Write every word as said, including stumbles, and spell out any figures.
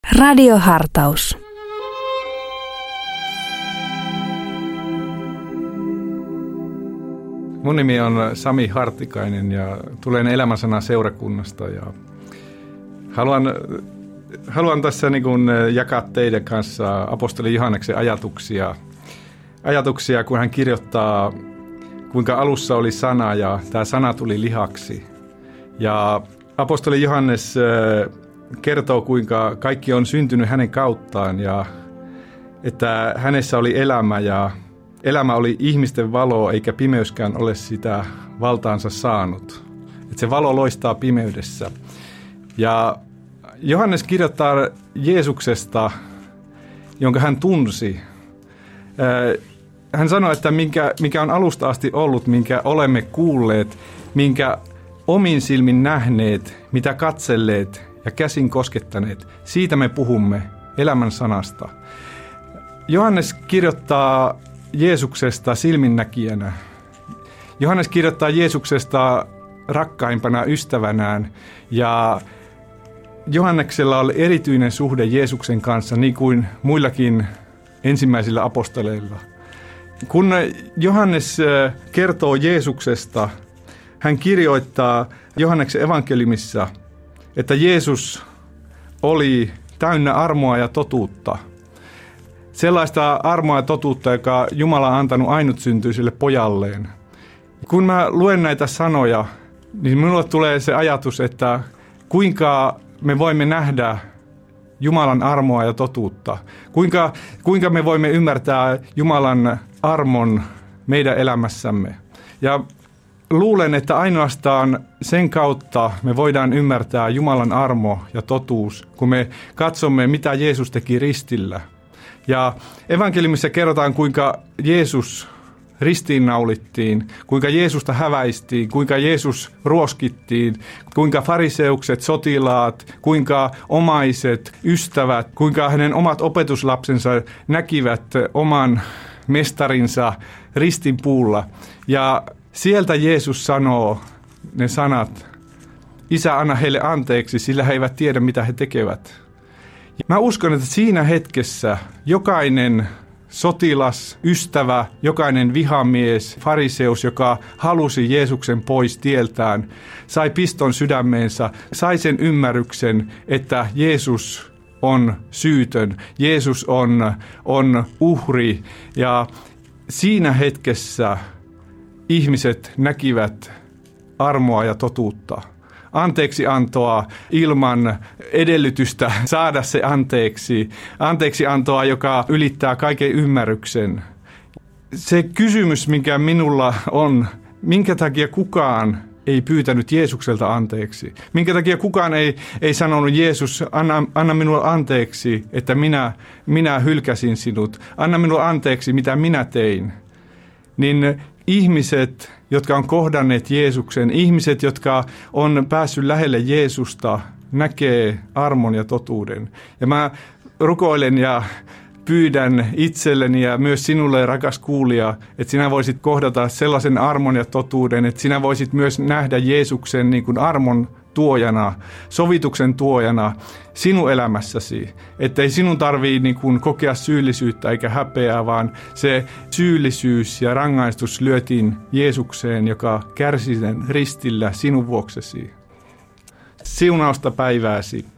Radiohartaus. Mun nimi on Sami Hartikainen ja tulen Elämänsana seurakunnasta ja haluan, haluan tässä niin kuin jakaa teidän kanssa apostoli Johanneksen ajatuksia, ajatuksia, kun hän kirjoittaa, kuinka alussa oli sana ja tämä sana tuli lihaksi. Ja apostoli Johannes kertoo, kuinka kaikki on syntynyt hänen kauttaan ja että hänessä oli elämä ja elämä oli ihmisten valo, eikä pimeyskään ole sitä valtaansa saanut. Että se valo loistaa pimeydessä. Ja Johannes kirjoittaa Jeesuksesta, jonka hän tunsi. Hän sanoi, että minkä, mikä on alusta asti ollut, minkä olemme kuulleet, minkä omin silmin nähneet, mitä katselleet ja käsin koskettaneet, siitä me puhumme elämän sanasta. Johannes kirjoittaa Jeesuksesta silminnäkijänä. Johannes kirjoittaa Jeesuksesta rakkaimpana ystävänään ja Johanneksella oli erityinen suhde Jeesuksen kanssa, niin kuin muillakin ensimmäisillä apostoleilla. Kun Johannes kertoo Jeesuksesta, hän kirjoittaa Johanneksen evankeliumissa, että Jeesus oli täynnä armoa ja totuutta. Sellaista armoa ja totuutta, joka Jumala on antanut ainutsyntyiselle pojalleen. Kun mä luen näitä sanoja, niin minulle tulee se ajatus, että kuinka me voimme nähdä Jumalan armoa ja totuutta. Kuinka, kuinka me voimme ymmärtää Jumalan armon meidän elämässämme. Ja luulen, että ainoastaan sen kautta me voidaan ymmärtää Jumalan armo ja totuus, kun me katsomme, mitä Jeesus teki ristillä. Ja evankeliumissa kerrotaan, kuinka Jeesus ristiinnaulittiin, kuinka Jeesusta häväistiin, kuinka Jeesus ruoskittiin, kuinka fariseukset, sotilaat, kuinka omaiset, ystävät, kuinka hänen omat opetuslapsensa näkivät oman mestarinsa ristin puulla. Ja sieltä Jeesus sanoo ne sanat, Isä, anna heille anteeksi, sillä he eivät tiedä, mitä he tekevät. Mä uskon, että siinä hetkessä jokainen sotilas, ystävä, jokainen vihamies, fariseus, joka halusi Jeesuksen pois tieltään, sai piston sydämeensä, sai sen ymmärryksen, että Jeesus on syytön, Jeesus on, on uhri. Ja siinä hetkessä ihmiset näkivät armoa ja totuutta. Anteeksi antoa ilman edellytystä saada se anteeksi. Anteeksi antoa, joka ylittää kaiken ymmärryksen. Se kysymys, mikä minulla on, minkä takia kukaan ei pyytänyt Jeesukselta anteeksi? Minkä takia kukaan ei, ei sanonut, Jeesus, anna, anna minulle anteeksi, että minä, minä hylkäsin sinut. Anna minulle anteeksi, mitä minä tein. Niin ihmiset, jotka on kohdanneet Jeesuksen, ihmiset, jotka on päässyt lähelle Jeesusta, näkee armon ja totuuden. Ja mä rukoilen ja pyydän itselleni ja myös sinulle, rakas kuulija, että sinä voisit kohdata sellaisen armon ja totuuden, että sinä voisit myös nähdä Jeesuksen niin kuin armon tuojana, sovituksen tuojana sinun elämässäsi. Että ei sinun tarvitse niin kuin kokea syyllisyyttä eikä häpeää, vaan se syyllisyys ja rangaistus lyötiin Jeesukseen, joka kärsi sen ristillä sinun vuoksesi. Siunausta päivääsi.